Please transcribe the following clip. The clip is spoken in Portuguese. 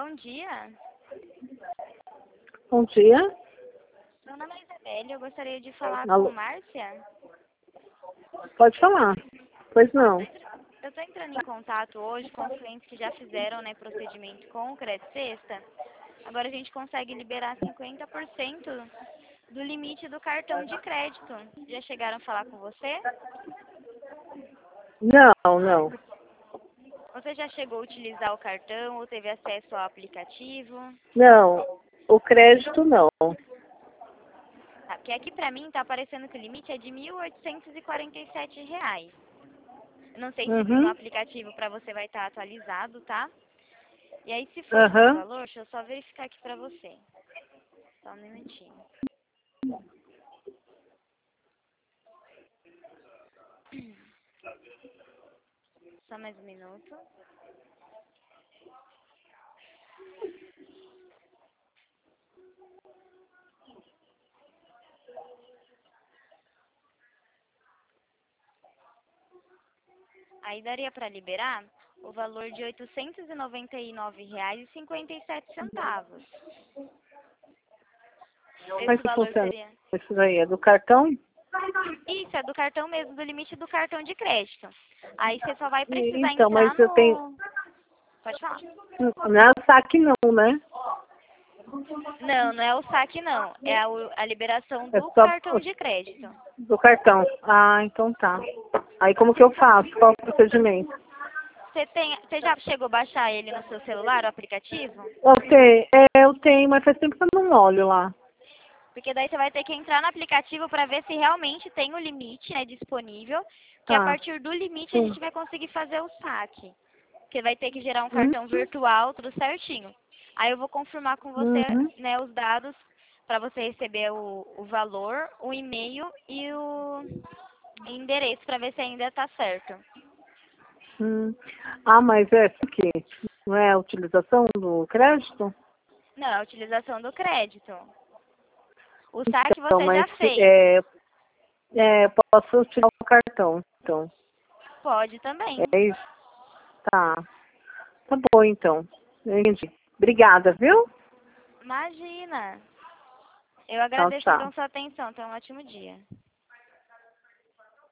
bom dia. Bom dia. Meu nome é Isabelle, eu gostaria de falar Alô? com Márcia. Pode falar. Pois não. Eu estou entrando em contato hoje com clientes que já fizeram, né, procedimento com o Crédito Sexta. Agora a gente consegue liberar 50% do limite do cartão de crédito. Já chegaram a falar com você? Não. Você já chegou a utilizar o cartão ou teve acesso ao aplicativo? Não. O crédito não. Tá, porque aqui pra mim tá aparecendo que o limite é de R$ 1.847. Eu não sei se no Uhum. aplicativo pra você vai estar atualizado, tá? E aí se for esse Aham. valor, deixa eu só verificar aqui pra você. Só um minutinho. Só mais um minuto. Aí daria pra liberar o valor de R$ 899,57. Como é Esse que valor funciona seria... isso daí? É do cartão? Isso, é do cartão mesmo, do limite do cartão de crédito. Aí você só vai precisar Então, mas entrar eu tenho... no... Pode falar. Não é saque não, né? Não, não é o saque não. É a liberação É do só cartão de crédito. do cartão. Ah, então tá. Aí como que eu faço? Qual o procedimento? Você já chegou a baixar ele no seu celular, o aplicativo? Eu tenho, mas faz tempo que eu não olho lá. Porque daí você vai ter que entrar no aplicativo para ver se realmente tem o limite, né, disponível. Que a Tá. partir do limite a Sim. gente vai conseguir fazer o saque. Porque vai ter que gerar um Uhum. cartão virtual, tudo certinho. Aí eu vou confirmar com você, Uhum. né, os dados para você receber o valor, o e-mail e o endereço para ver se ainda está certo. Hum. Ah, mas é por quê? Não é a utilização do crédito? Não, é a utilização do crédito. O saque Então, você mas já fez. posso utilizar o cartão. Então, Pode também. é isso? Tá. Tá bom, então. Eu entendi. Obrigada, viu? Imagina. Eu Tchau, agradeço tchau. então sua atenção. Tenha um ótimo dia.